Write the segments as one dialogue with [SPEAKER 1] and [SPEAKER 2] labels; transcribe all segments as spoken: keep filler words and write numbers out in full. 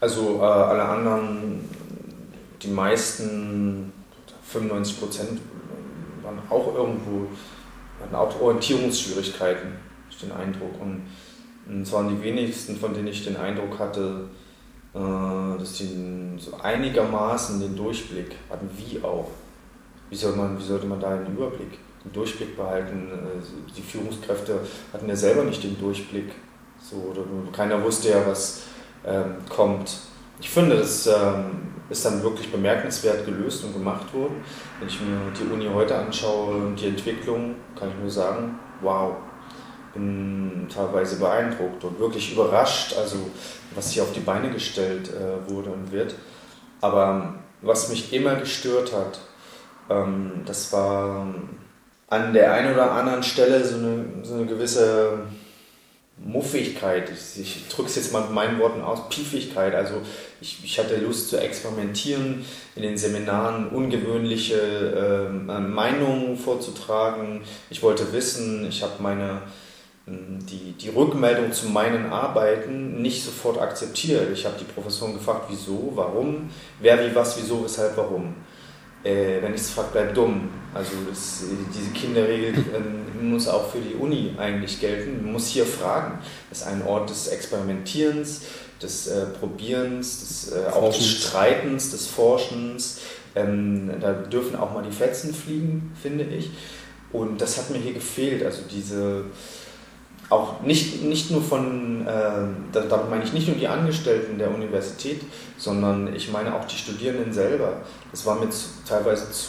[SPEAKER 1] Also äh, alle anderen, die meisten, fünfundneunzig Prozent waren auch irgendwo, hatten auch Orientierungsschwierigkeiten, habe ich den Eindruck. Und, und es waren die wenigsten, von denen ich den Eindruck hatte, äh, dass sie so einigermaßen den Durchblick hatten, wie auch. Wie, soll man, wie sollte man da den Überblick, den Durchblick behalten? Die Führungskräfte hatten ja selber nicht den Durchblick. So, oder keiner wusste ja, was ähm, kommt. Ich finde, das ähm, ist dann wirklich bemerkenswert gelöst und gemacht worden. Wenn ich mir die Uni heute anschaue und die Entwicklung, kann ich nur sagen, wow, bin teilweise beeindruckt und wirklich überrascht, also was hier auf die Beine gestellt äh, wurde und wird. Aber was mich immer gestört hat, ähm, das war an der einen oder anderen Stelle so eine, so eine gewisse Muffigkeit, ich, ich drücke es jetzt mal mit meinen Worten aus, Piefigkeit, also ich, ich hatte Lust zu experimentieren, in den Seminaren ungewöhnliche äh, Meinungen vorzutragen, ich wollte wissen, ich habe meine, die, die Rückmeldung zu meinen Arbeiten nicht sofort akzeptiert, ich habe die Professoren gefragt, wieso, warum, wer, wie, was, wieso, weshalb, warum. Äh, wenn ich es frage, bleibt dumm. Also das, diese Kinderregel äh, muss auch für die Uni eigentlich gelten. Man muss hier fragen. Das ist ein Ort des Experimentierens, des äh, Probierens, des, äh, auch des Streitens, des Forschens. Ähm, da dürfen auch mal die Fetzen fliegen, finde ich. Und das hat mir hier gefehlt. Also diese auch nicht, nicht nur von, äh, damit meine ich nicht nur die Angestellten der Universität, sondern ich meine auch die Studierenden selber. Das war mir zu, teilweise zu,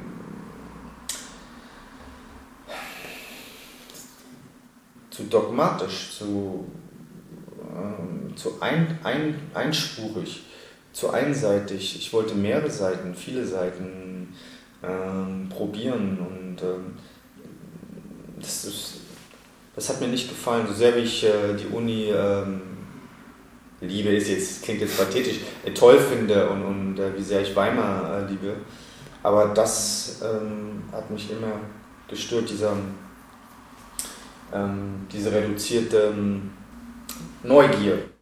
[SPEAKER 1] zu dogmatisch, zu, äh, zu ein, ein, einspurig, zu einseitig. Ich wollte mehrere Seiten, viele Seiten äh, probieren und äh, das ist Das hat mir nicht gefallen, so sehr wie ich äh, die Uni ähm, liebe, ist jetzt, klingt jetzt pathetisch, äh, toll finde und, und äh, wie sehr ich Weimar äh, liebe. Aber das ähm, hat mich immer gestört, dieser, ähm, diese reduzierte ähm, Neugier.